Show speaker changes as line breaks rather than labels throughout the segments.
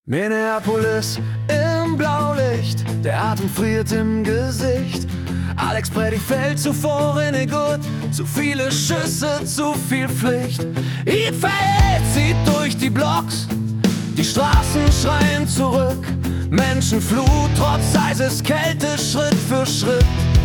Minneapolis im Blaulicht, der Atem friert im Gesicht. Alex Predigt fällt zuvor in den Gut, zu viele Schüsse, zu viel Pflicht. Feld zieht durch die Blocks, die Straßen schreien zurück. Menschenflut, trotz eises Kälte, Schritt für Schritt.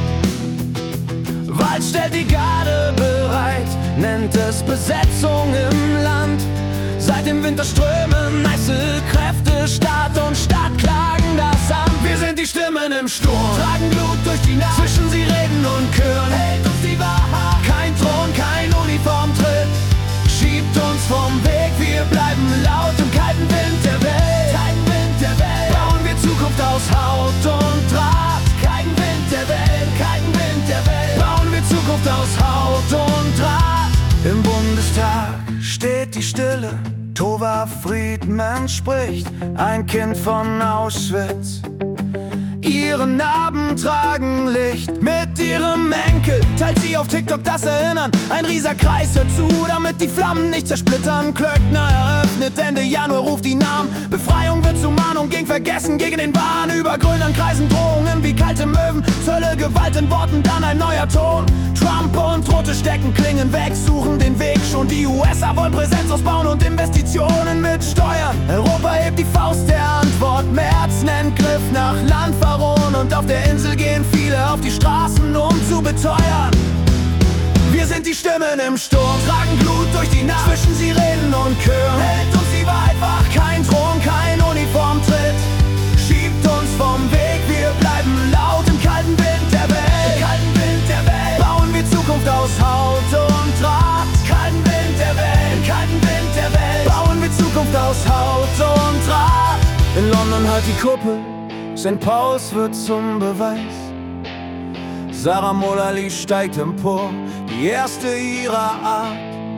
Wald stellt die Garde bereit, nennt es Besetzung im Land. Seit dem Winter strömen heiße Kräfte, Staat und Stadt klagen das an. Wir sind die Stimmen im Sturm, tragen Blut durch die Nacht. Zwischen Sirenen und Chören hält uns die Wahrheit. Kein Thron, kein Uniformtritt schiebt uns vom Weg. Wir bleiben laut im kalten Wind der Welt. Kalten Wind der Welt. Bauen wir Zukunft aus Haut und Draht. Kalten Wind der Welt, kalten Wind der Welt. Bauen wir Zukunft aus Haut und Draht. Im Bundestag steht die Stille. Tova Friedman spricht, ein Kind von Auschwitz. Ihre Narben tragen Licht. Mit ihrem Enkel teilt sie auf TikTok das Erinnern. Ein rieser Kreis hört zu, damit die Flammen nicht zersplittern. Klöckner eröffnet Ende Januar, ruft die Namen. Befreiung wird zur Mahnung, gegen Vergessen, gegen den Wahn. Über Grönland kreisen Drohungen wie kalte Möwen. Zölle, Gewalt in Worten, dann ein neuer Ton. Trump und Rote stecken Klingen weg, suchen den Weg schon. Die USA wollen Präsenz ausbauen und Investitionen mit Steuern. Europa hebt die Faust der Antwort. Merz nennt Griff nach Landverrohn. Und auf der Insel gehen viele auf die Straßen, um zu beteuern. Wir sind die Stimmen im Sturm, tragen Blut durch die Nacht. Zwischen Sirenen und Chören hält uns die Wahrheit wach. Kein Thron, kein Uniformtritt schiebt uns vom Weg. Wir bleiben laut im kalten Wind der Welt. Im kalten Wind der Welt bauen wir Zukunft aus Haut und Draht. Kalten Wind der Welt, im kalten Wind der Welt bauen wir Zukunft aus Haut und Draht. In London halt die Kuppel, St. Pauls wird zum Beweis. Sarah Molali steigt empor, die erste ihrer Art.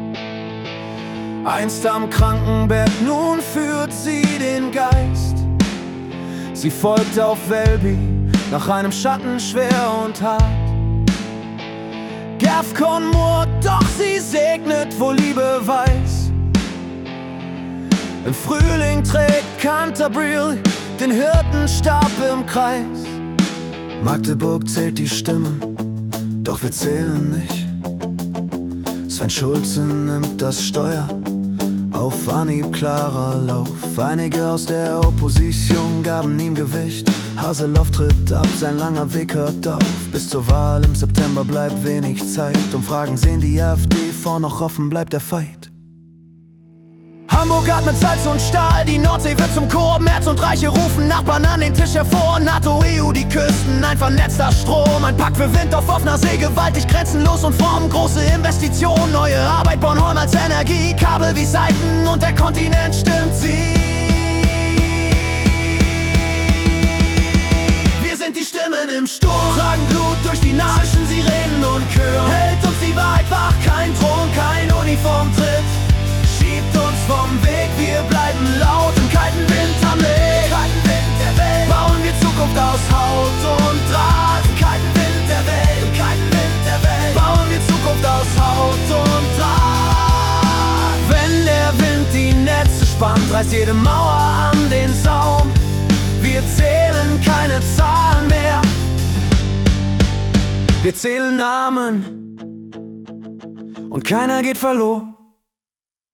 Einst am Krankenbett, nun führt sie den Geist. Sie folgt auf Welby, nach einem Schatten schwer und hart. Gafcon murrt, doch sie segnet, wo Liebe weiß. Im Frühling trägt Canterbury den Hirtenstab im Kreis. Magdeburg zählt die Stimmen, doch wir zählen nicht. Sven Schulze nimmt das Steuer, auf Anhieb klarer Lauf. Einige aus der Opposition gaben ihm Gewicht. Haseloff tritt ab, sein langer Weg hört auf. Bis zur Wahl im September bleibt wenig Zeit. Umfragen sehen die AfD vor, noch offen bleibt der Fight. Hamburg atmet Salz und Stahl, die Nordsee wird zum Korb. Merz und Reiche rufen Nachbarn an den Tisch hervor. NATO, EU, die Küsten, ein vernetzter Strom. Ein Pakt für Wind auf offener See, gewaltig, grenzenlos und formen große Investitionen. Neue Arbeit, Bornholm als Energie, Kabel wie Seiten und der Kontinent stimmt sie. Wir sind die Stimmen im Sturm, tragen Blut durch die Nacht. Zwischen Sirenen und Chören hält uns die Wahrheit wach. Kein Thron, kein Uniformtritt schiebt uns vom Weg. Wir bleiben laut im kalten Wind am Leben. Kalten Wind der Welt bauen wir Zukunft aus Haut und Draht. Im kalten Wind der Welt, im kalten Wind der Welt bauen wir Zukunft aus Haut und Draht. Wenn der Wind die Netze spannt, reißt jede Mauer an den Saum. Wir zählen keine Zahlen mehr, wir zählen Namen und keiner geht verloren.